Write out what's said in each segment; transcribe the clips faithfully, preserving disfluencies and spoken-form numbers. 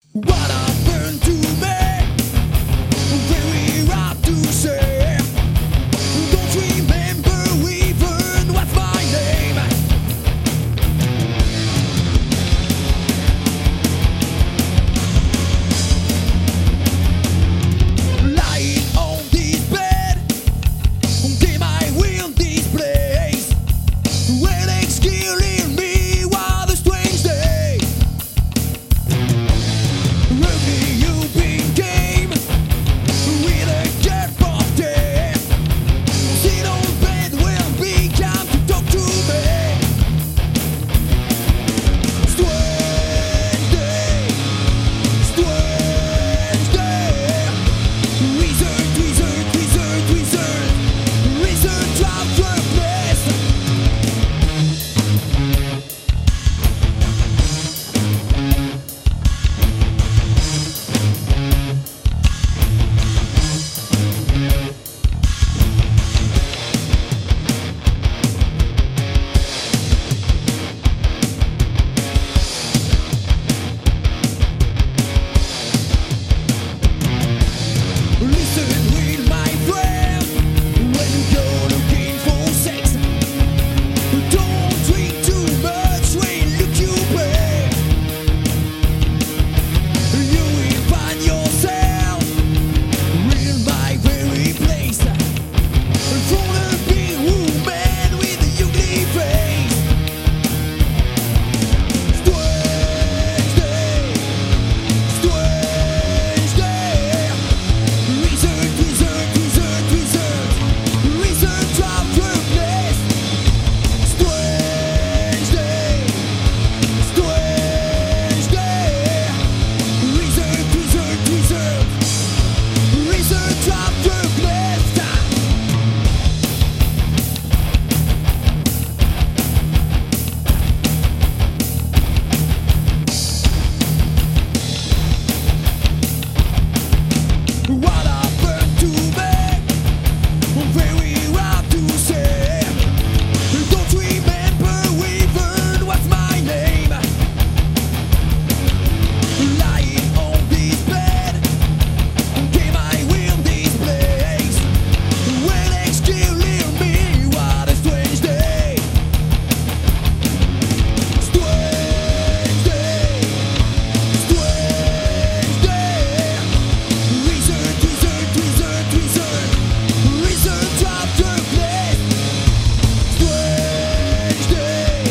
What happened to me? Very hard to say. Don't remember even what's my name. Lying on this bed, damn I will this place. When it's killing me, what a strange day. Ugly you became with a care for death. Sit on bed when we come to talk to me. Strange day, strange day. Wizard, wizard, wizard, wizard, wizard drop your place. Listen with my friend, when you go looking for sex, don't drink too much when look you pay. You will find yourself in my very place, from a big woman with a ugly face. Strange day, strange day. Wizard, wizard, wizard, wizard, wizard drop your place. Strange day, strange day. Wizard, wizard, wizard, wizard drop your place. What happened to me? Very hard to say. Don't remember even what's my name. Lying on this bed, damn I will this place. When it's killing me, what a strange day. Strange day, strange day. Wizard, wizard, wizard, wizard, wizard drop your place. Strange day,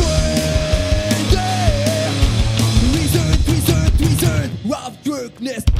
strange day. Wizard, wizard, wizard, drop your place.